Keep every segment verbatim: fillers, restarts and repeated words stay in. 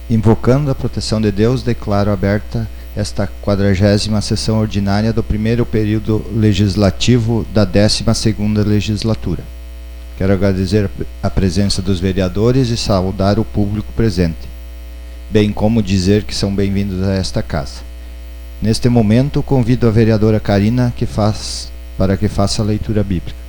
Invocando a proteção de Deus, declaro aberta esta quadragésima sessão ordinária do primeiro período legislativo da décima segunda legislatura. Quero agradecer a presença dos vereadores e saudar o público presente, bem como dizer que são bem-vindos a esta casa. Neste momento, convido a vereadora Karina que faz, para que faça a leitura bíblica.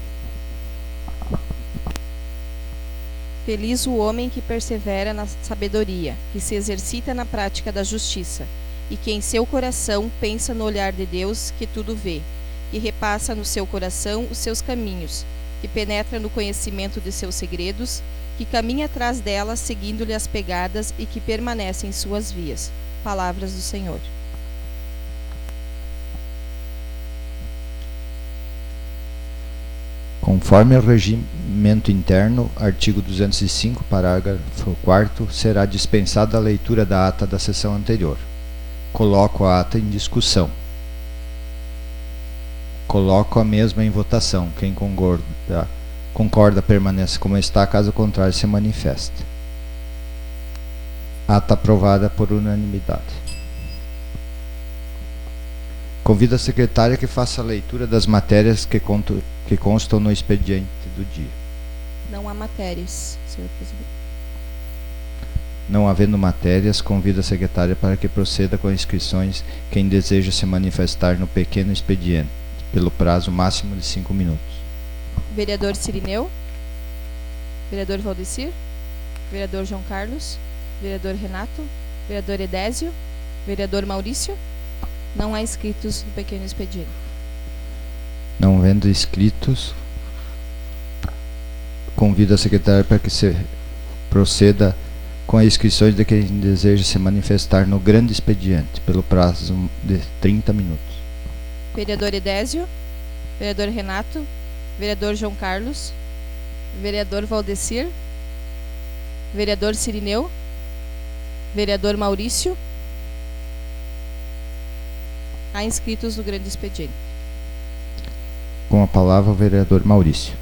Feliz o homem que persevera na sabedoria, que se exercita na prática da justiça, e que em seu coração pensa no olhar de Deus que tudo vê, que repassa no seu coração os seus caminhos, que penetra no conhecimento de seus segredos, que caminha atrás delas seguindo-lhe as pegadas e que permanece em suas vias. Palavras do Senhor. Conforme o regimento interno, artigo duzentos e cinco, parágrafo quarto, será dispensada a leitura da ata da sessão anterior. Coloco a ata em discussão. Coloco a mesma em votação. Quem concorda, concorda permanece como está, caso contrário se manifeste. Ata aprovada por unanimidade. Convido a secretária que faça a leitura das matérias que, conto, que constam no expediente do dia. Não há matérias, senhor presidente. Não havendo matérias, convido a secretária para que proceda com inscrições quem deseja se manifestar no pequeno expediente, pelo prazo máximo de cinco minutos. Vereador Cirineu. Vereador Valdecir. Vereador João Carlos. Vereador Renato. Vereador Edésio. Vereador Maurício. Não há inscritos no pequeno expediente. Não havendo inscritos, convido a secretária para que se proceda com as inscrições de quem deseja se manifestar no grande expediente, pelo prazo de trinta minutos. Vereador Edésio. Vereador Renato. Vereador João Carlos. Vereador Valdecir. Vereador Cirineu. Vereador Maurício. Há inscritos no grande expediente. Com a palavra o vereador Maurício.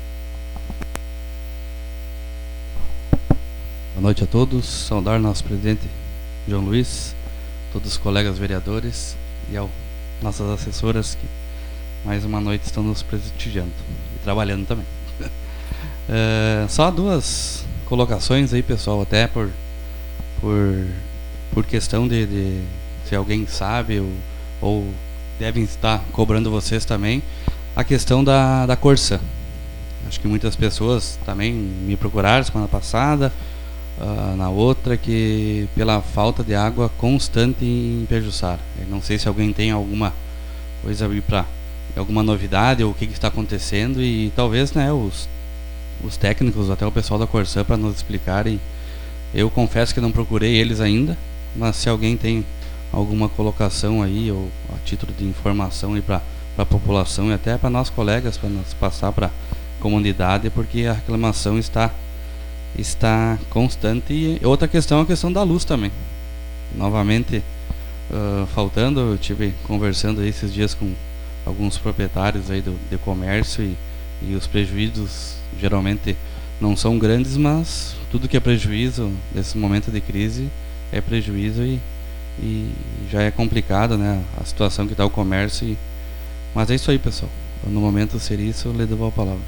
Boa noite a todos. Saudar nosso presidente João Luiz, todos os colegas vereadores e ao nossas assessoras que mais uma noite estão nos prestigiando e trabalhando também. É, só duas colocações aí, pessoal, até por por, por questão de, de se alguém sabe ou, ou devem estar cobrando vocês também, a questão da, da Corsã. Acho que muitas pessoas também me procuraram semana passada, uh, na outra, que pela falta de água constante em Pejuçara. Eu não sei se alguém tem alguma coisa aí para alguma novidade ou o que, que está acontecendo, e talvez, né, os, os técnicos, até o pessoal da Corsã, para nos explicarem. Eu confesso que não procurei eles ainda, mas se alguém tem alguma colocação aí ou a título de informação aí para a população e até para nós colegas, para nos passar para a comunidade, porque a reclamação está está constante. E outra questão é a questão da luz também, novamente uh, faltando. Eu tive conversando aí esses dias com alguns proprietários aí do, de comércio, e, e os prejuízos geralmente não são grandes, mas tudo que é prejuízo nesse momento de crise é prejuízo, e, e já é complicado, né, a situação que está o comércio. E, mas é isso aí, pessoal. No momento seria isso, eu lhe devolvo a palavra.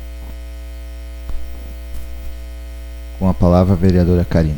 Com a palavra a vereadora Karina.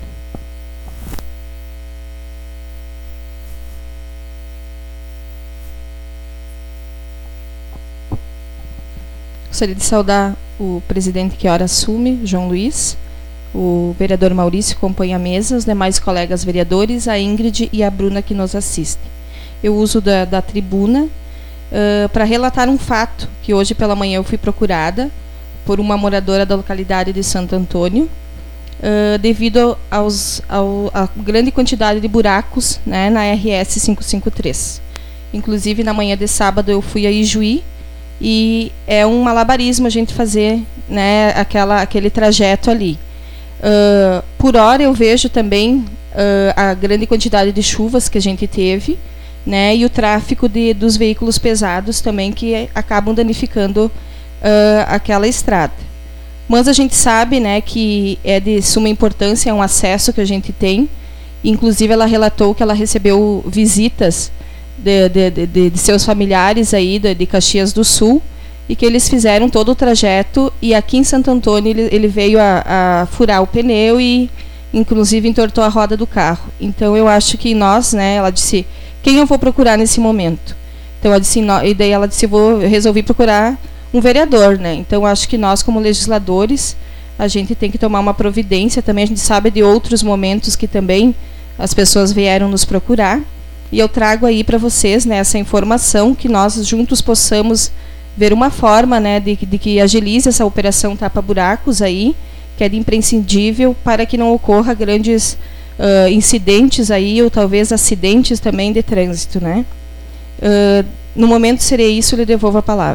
Gostaria de saudar o presidente que ora assume, João Luiz, o vereador Maurício, que compõe a mesa, os demais colegas vereadores, a Ingrid e a Bruna que nos assistem. Eu uso da, da tribuna uh, para relatar um fato, que hoje pela manhã eu fui procurada por uma moradora da localidade de Santo Antônio, uh, devido aos, ao, à grande quantidade de buracos, né, na R S quinhentos e cinquenta e três. Inclusive, na manhã de sábado eu fui a Ijuí, e é um malabarismo a gente fazer, né, aquela, aquele trajeto ali. Uh, por hora eu vejo também uh, a grande quantidade de chuvas que a gente teve, né, e o tráfego de, dos veículos pesados também, que acabam danificando uh, aquela estrada. Mas a gente sabe, né, que é de suma importância, é um acesso que a gente tem. Inclusive, ela relatou que ela recebeu visitas de, de, de, de seus familiares aí de, de Caxias do Sul, e que eles fizeram todo o trajeto, e aqui em Santo Antônio ele, ele veio a, a furar o pneu e inclusive entortou a roda do carro. Então eu acho que nós, né, ela disse, quem eu vou procurar nesse momento? Então ela disse, no, e daí ela disse, eu vou, eu resolvi procurar um vereador, né? Então acho que nós como legisladores, a gente tem que tomar uma providência também. A gente sabe de outros momentos que também as pessoas vieram nos procurar, e eu trago aí para vocês, né, essa informação, que nós juntos possamos ver uma forma, né, de, de que agilize essa operação tapa-buracos aí, que é de imprescindível para que não ocorra grandes uh, incidentes aí, ou talvez acidentes também de trânsito, né. Uh, no momento seria isso, eu lhe devolvo a palavra.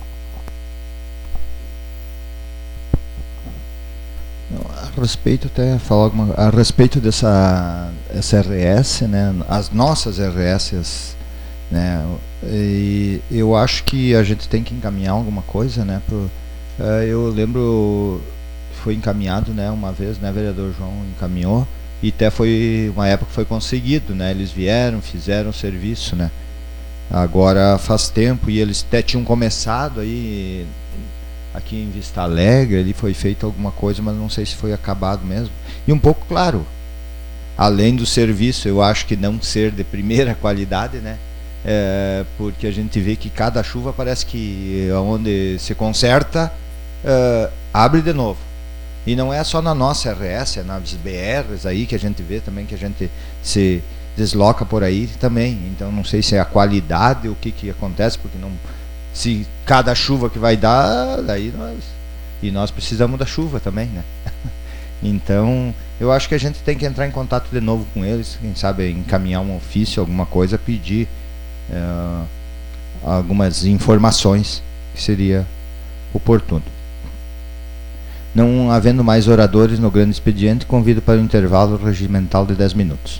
A respeito, até falar alguma, a respeito dessa essa R S, né, as nossas R S, né, e eu acho que a gente tem que encaminhar alguma coisa, né, pro, uh, eu lembro, foi encaminhado, né, uma vez, né, vereador João encaminhou, e até foi, uma época foi conseguido, né, eles vieram, fizeram o serviço, né, agora faz tempo, e eles até tinham começado aí, aqui em Vista Alegre, ali foi feita alguma coisa, mas não sei se foi acabado mesmo. E um pouco, claro, além do serviço, eu acho que não ser de primeira qualidade, né? É, porque a gente vê que cada chuva parece que onde se conserta, é, abre de novo. E não é só na nossa R S, é nas B Rs aí que a gente vê também, que a gente se desloca por aí também. Então não sei se é a qualidade, o que, que acontece, porque não... Se cada chuva que vai dar, daí nós... E nós precisamos da chuva também, né? Então, eu acho que a gente tem que entrar em contato de novo com eles, quem sabe encaminhar um ofício, alguma coisa, pedir uh, algumas informações, que seria oportuno. Não havendo mais oradores no grande expediente, convido para o intervalo regimental de dez minutos.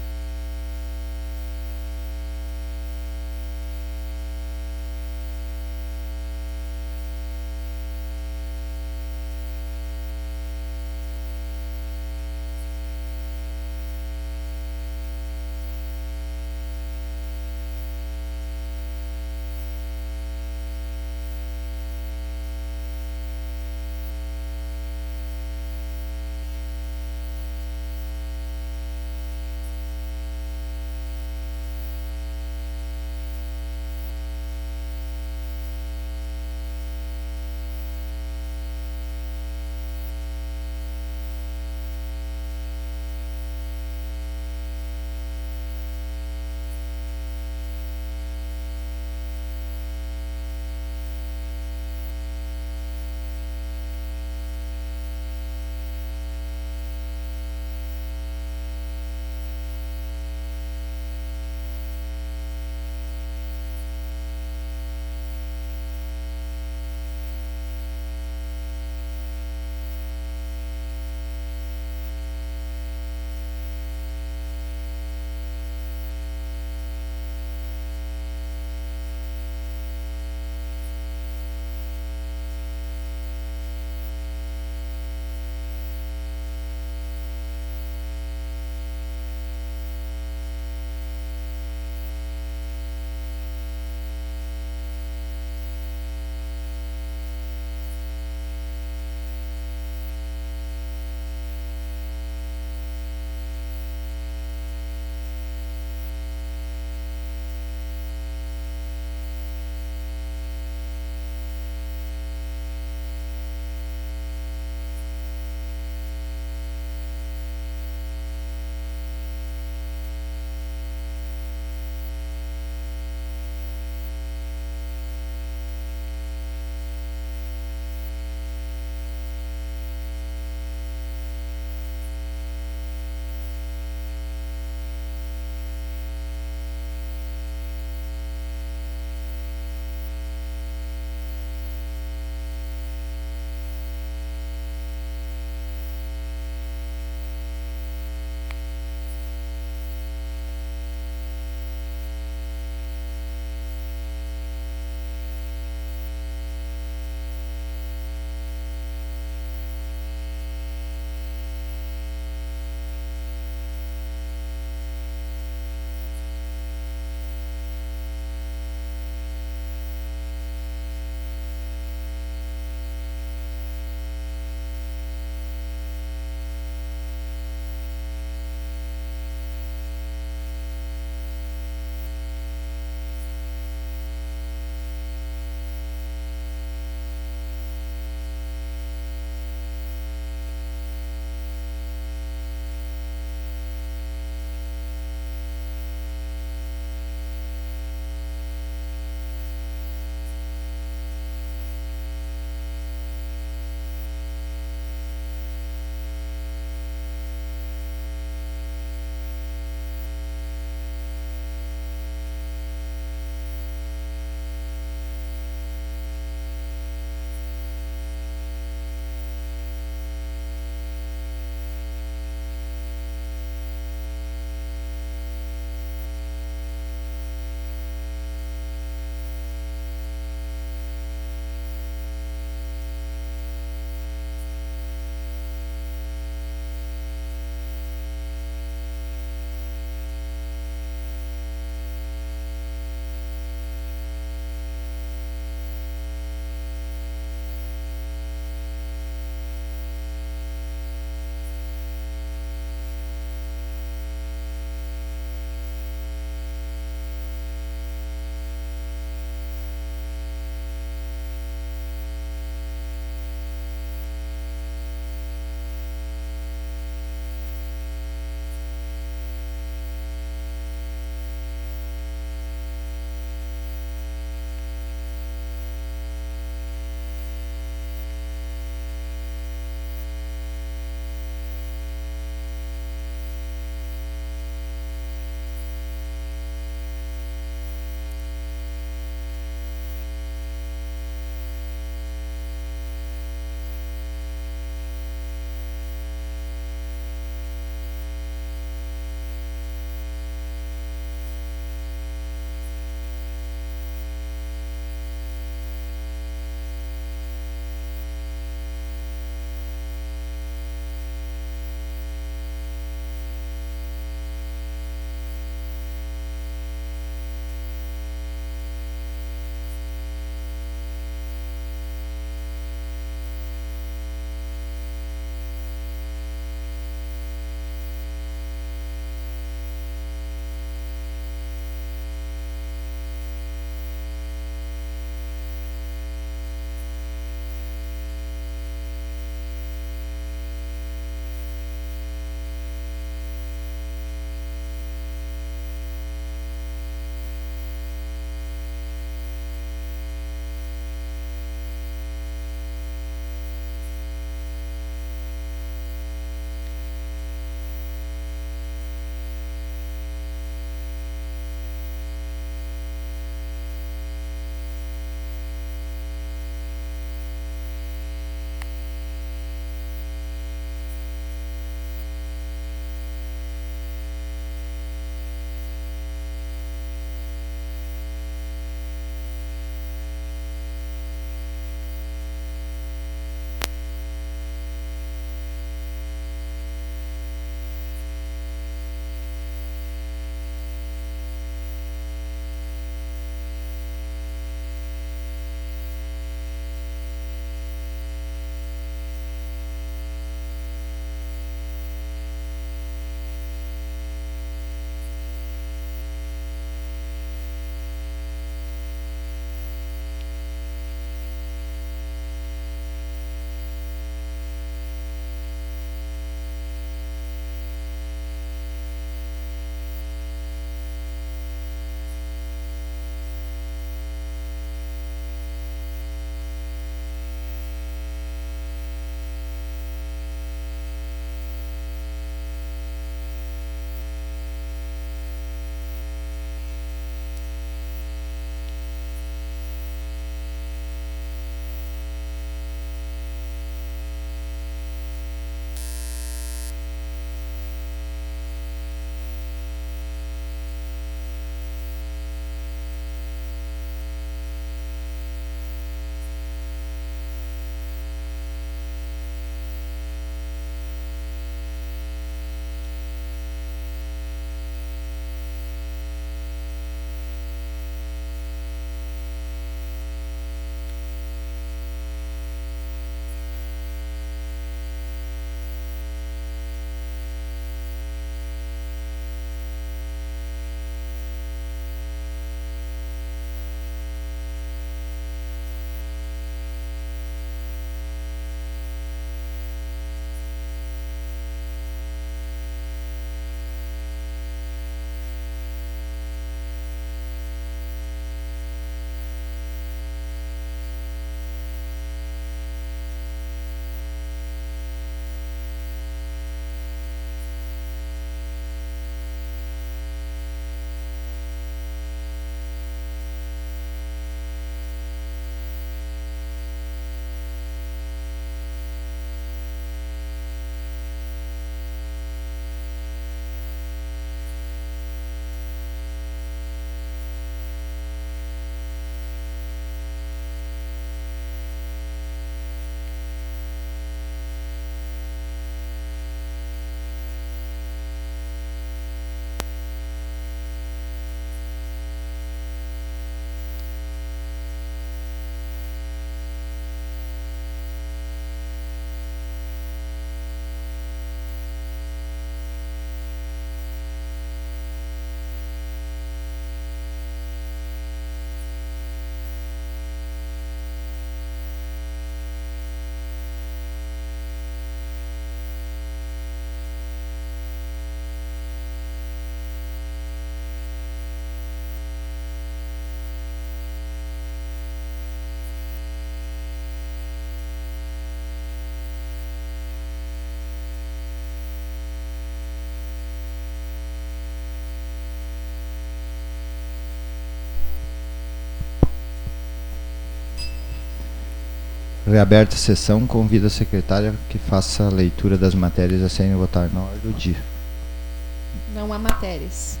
Reaberta a sessão, convido a secretária que faça a leitura das matérias a serem votadas na ordem do dia. Não há matérias.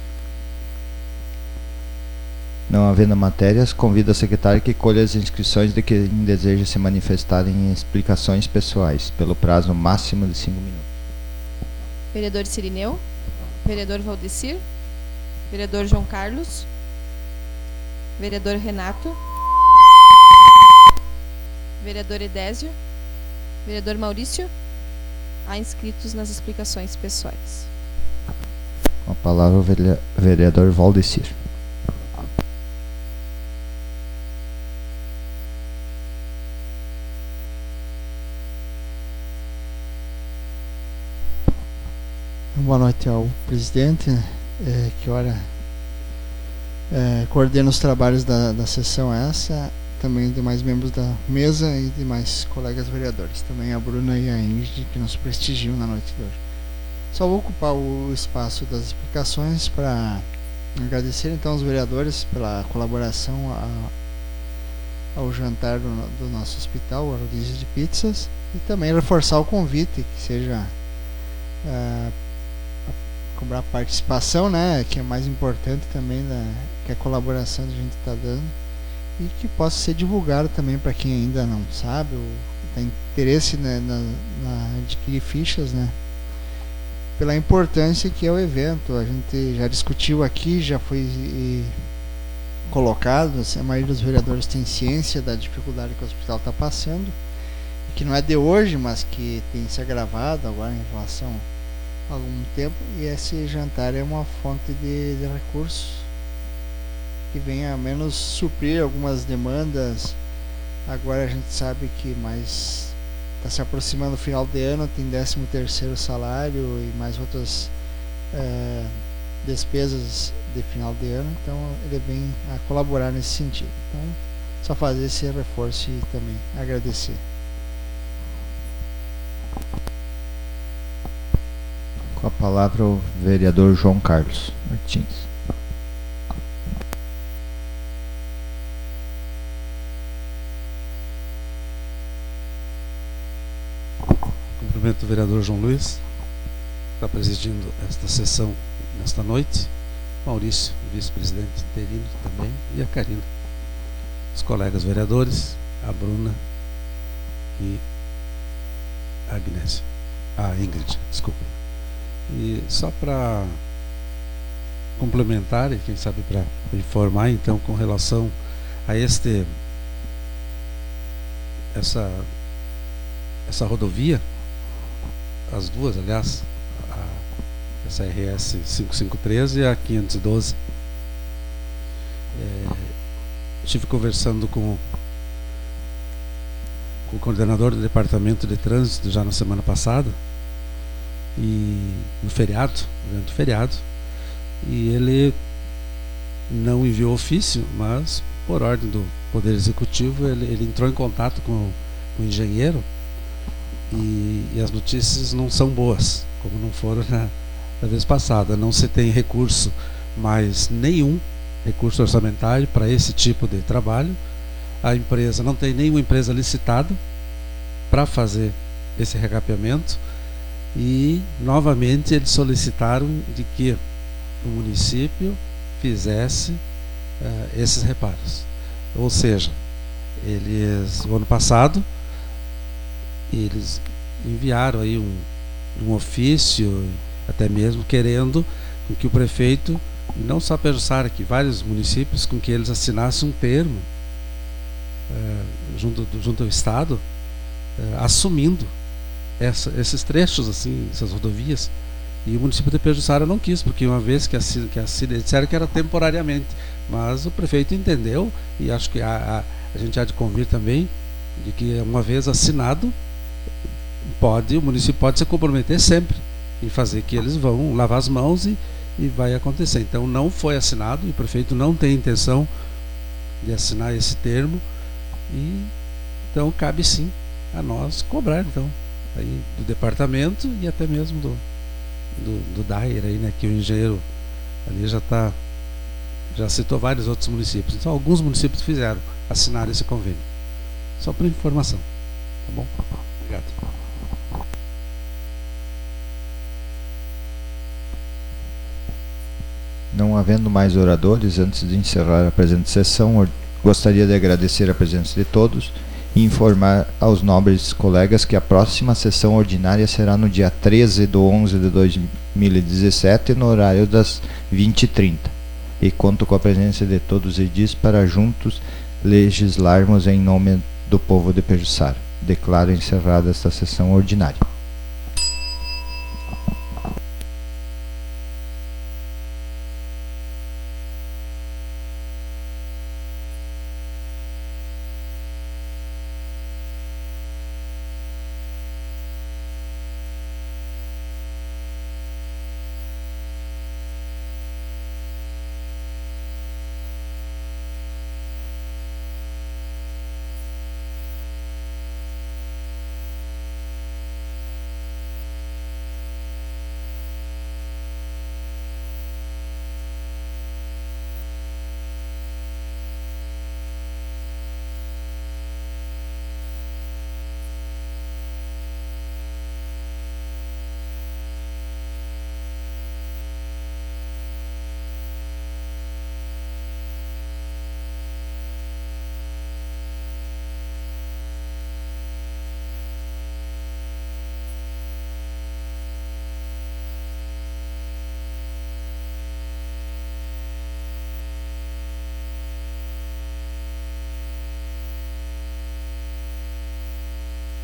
Não havendo matérias, convido a secretária que colha as inscrições de quem deseja se manifestar em explicações pessoais, pelo prazo máximo de cinco minutos. Vereador Cirineu. Vereador Valdecir. Vereador João Carlos. Vereador Renato. Vereador Edésio. Vereador Maurício. Há inscritos nas explicações pessoais. Com a palavra o vereador Valdecir. Boa noite ao presidente, é, que hora é, coordena os trabalhos da, da sessão essa, também demais membros da mesa e demais colegas vereadores, também a Bruna e a Ingrid que nos prestigiam na noite de hoje. Só vou ocupar o espaço das explicações para agradecer então aos vereadores pela colaboração a, ao jantar do, do nosso hospital, o rodízio de pizzas, e também reforçar o convite, que seja uh, cobrar participação, né, que é mais importante também, da, que a colaboração que a gente está dando, e que possa ser divulgado também para quem ainda não sabe ou tem interesse, né, na, na adquirir fichas, né, pela importância que é o evento. A gente já discutiu aqui, já foi e, colocado, assim, a maioria dos vereadores tem ciência da dificuldade que o hospital está passando, que não é de hoje, mas que tem se agravado agora em relação há algum tempo, e esse jantar é uma fonte de, de recursos que vem a menos suprir algumas demandas. Agora a gente sabe que mais está se aproximando o final de ano, tem décimo terceiro salário e mais outras é, despesas de final de ano, então ele vem a colaborar nesse sentido. Então, só fazer esse reforço e também agradecer. Com a palavra o vereador João Carlos Martins. Cumprimento o vereador João Luiz, que está presidindo esta sessão nesta noite, Maurício, vice-presidente interino também, e a Karina, os colegas vereadores, a Bruna e a Agnésia, a Ingrid, desculpa. E só para complementar e quem sabe para informar então com relação a este essa essa rodovia, as duas, aliás, a, essa R S cinco cinco três e a quinhentos e doze, é, estive conversando com, com o coordenador do departamento de trânsito já na semana passada, e no feriado, durante o feriado, e ele não enviou ofício, mas por ordem do Poder Executivo ele, ele entrou em contato com, com o engenheiro, e, e as notícias não são boas, como não foram na, na vez passada. Não se tem recurso, mais nenhum recurso orçamentário para esse tipo de trabalho. A empresa não tem nenhuma empresa licitada para fazer esse recapeamento. E novamente eles solicitaram de que o município fizesse uh, esses reparos. Ou seja, eles, o ano passado, eles enviaram aí um, um ofício, até mesmo querendo com que o prefeito, e não só Pejuçara, que vários municípios, com que eles assinassem um termo uh, junto, junto ao Estado, uh, assumindo Essa, esses trechos, assim, essas rodovias, e o município de Pejuçara não quis, porque uma vez que a que a eles disseram que era temporariamente, mas o prefeito entendeu, e acho que a, a, a gente há de convir também, de que uma vez assinado, pode, o município pode se comprometer sempre em fazer, que eles vão lavar as mãos e, e vai acontecer. Então não foi assinado, e o prefeito não tem intenção de assinar esse termo, e então cabe sim a nós cobrar, então, aí do departamento e até mesmo do, do, do D A I R aí, né, que o engenheiro ali já está, já citou vários outros municípios. Então alguns municípios fizeram, assinaram esse convênio. Só por informação. Tá bom? Obrigado. Não havendo mais oradores, antes de encerrar a presente sessão, gostaria de agradecer a presença de todos e informar aos nobres colegas que a próxima sessão ordinária será no dia treze de onze de dois mil e dezessete, no horário das vinte e trinta. E conto com a presença de todos os edis para juntos legislarmos em nome do povo de Pejuçara. Declaro encerrada esta sessão ordinária.